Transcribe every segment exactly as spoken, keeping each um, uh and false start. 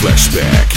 Flashback.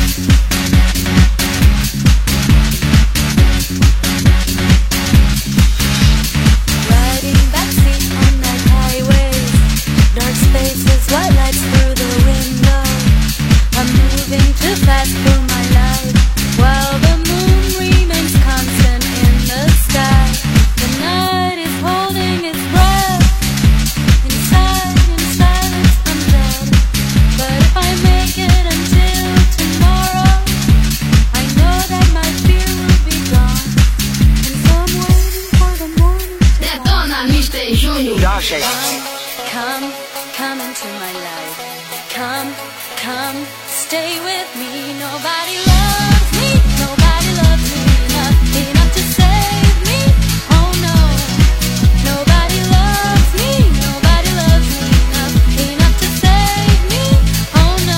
Riding backseat on that highway, dark spaces, white lights through the window. I'm moving too fast for my life, while the moon remains constant in the sky. The night is holding its breath. Inside, in silence, I'm dead. But if I make it until tomorrow, I know that my fear will be gone. And so I'm waiting for the morning to Detona mister Júnior. come, come, come into my life. Come, come, stay with me. Nobody loves me, nobody loves me enough, enough to save me. Oh no, nobody loves me, nobody loves me enough, enough to save me. Oh no.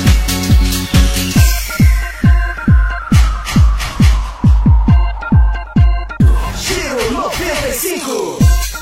Giro noventa e cinco.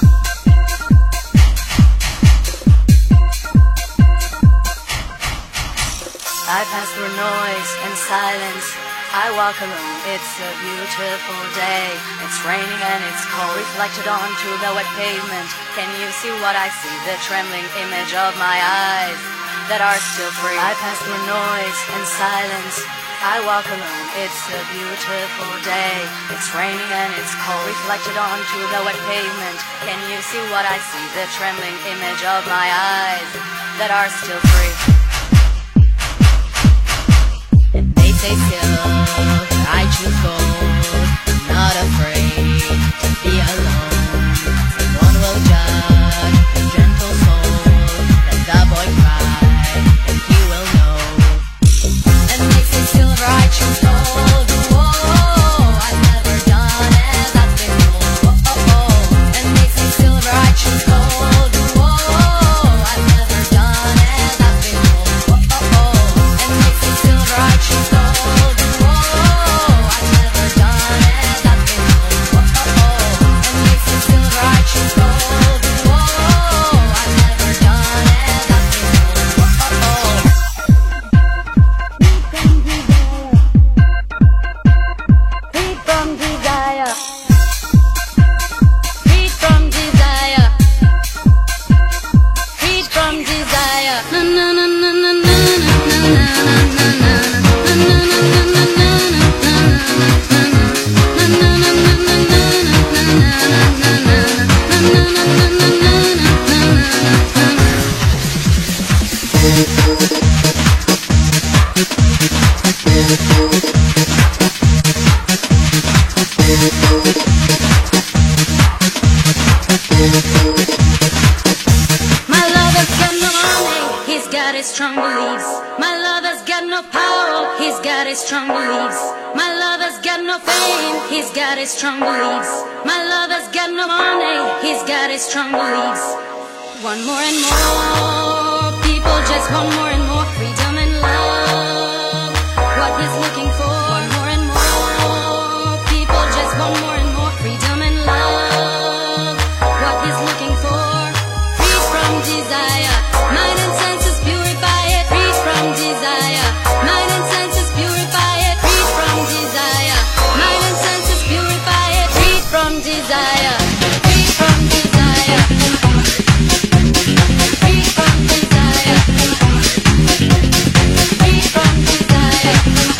I pass through noise and silence. I walk alone, it's a beautiful day. It's raining and it's cold, reflected onto the wet pavement. Can you see what I see? The trembling image of my eyes that are still free. I pass through noise and silence. I walk alone, it's a beautiful day. It's raining and it's cold, reflected onto the wet pavement. Can you see what I see? The trembling image of my eyes that are still free. They say still, I choose gold. I'm not afraid to be alone. Someone will judge the gentle soul. Let the boy cry, and he will know. And they say silver, I choose gold. Whoa, I've never done as I've been told. Oh, oh. And they say silver, I choose gold. Whoa, I've never done as I've been told. Oh, oh. And they say silver, I choose gold. My lover's got no money, he's got his strong beliefs. My lover's got no power, he's got his strong beliefs. My lover's got no fame, he's got his strong beliefs. My lover's got no money, he's got his strong beliefs. One more and more, people just want more and more freedom and love. What he's looking for, one more and more, people just want more and more freedom and love. What he's looking for, free from desire, mind and senses purify it. Free from desire, mind and senses purify it. Free from desire, mind and senses purify it. Free from desire, free from desire, free from desire, free from desire,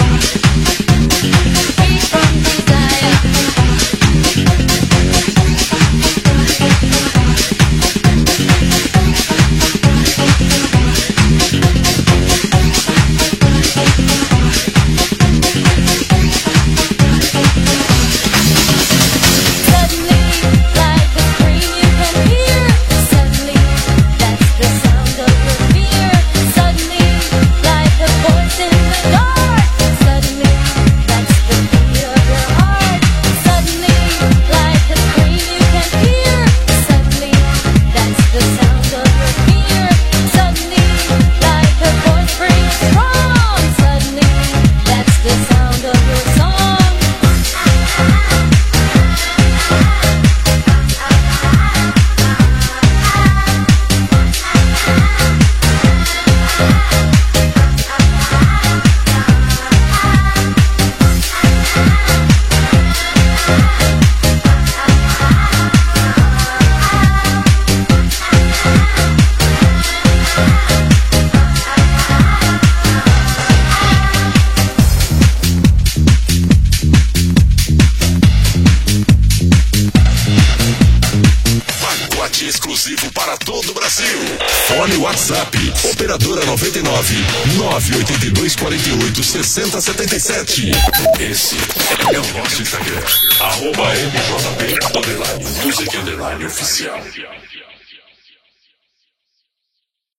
free from desire. para todo o Brasil. Fone WhatsApp, operadora noventa e nove, nove oito dois quatro oito, seis zero sete sete. Esse é o nosso Instagram, arroba M J P, underline, music underline oficial.